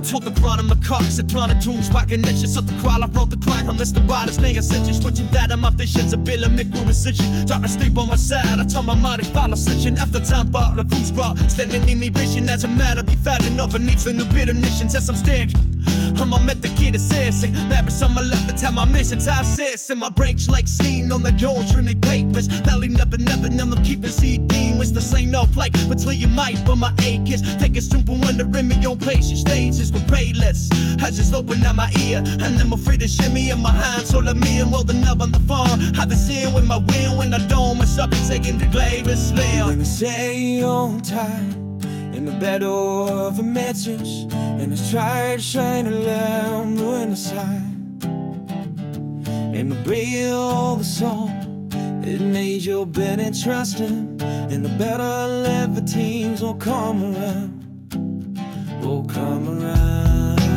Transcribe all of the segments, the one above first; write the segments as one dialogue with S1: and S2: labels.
S1: tog det bra med koks ett plan tonsbacken nästan så att kvala från the climb han nästan bara snäga sitting switching that I'm up the shins a bill of micro decision talk to sleep on my side I told my money follow switching after time bar the food's bra standing in me vision as a matter be fat enough and needs a new bit of mission as I'm stick I'm a met the kid assessing never some left the time my missions I says in my brains like seen on the Jones really papers belly never I'm keeping CD it's the same no plate until you might but my ache is take a simple wonder in me on patient stages with payless I just open up my ear and I'm afraid to shimmy in my hands all of me and well the nub on the farm I've been seeing with my wheel when I don't mess up and taking the glaber slam
S2: let me say on time in the battle of a message and it's tried to shine a lamp on the side and the real of the song it made your bed and trusting and the better ever teams will come around will come around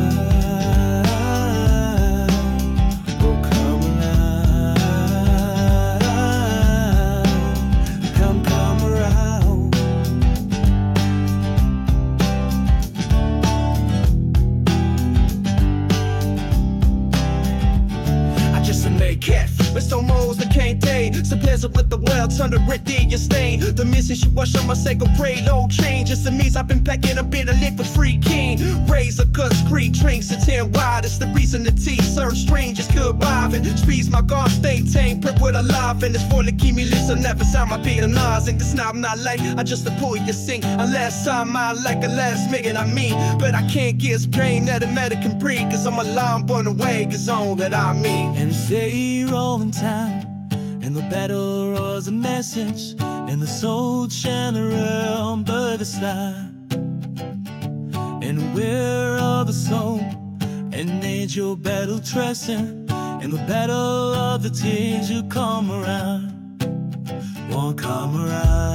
S2: will come around come around
S1: I just make it it's almost the can't day so pleasant with the world turn the red day you stain the message you wash on my sacred pray low change just the means I've been packing a bit of liquid free king raise a good creek drinks it's 10 wide it's the reason the tea serves strangers could vibe and squeeze my guard stay tame prep with a life and it's for to keep me listen never sound my beat and lies and this now I'm not like I just pull you sing unless I'm out like a last million I mean but I can't get brain that a medican breed cause I'm a line born away cause all that I mean
S2: and say rolling time and the battle was a message and the soul channel around by the side and we're all the soul and need your battle trusting and the battle of the tears you come around won't come around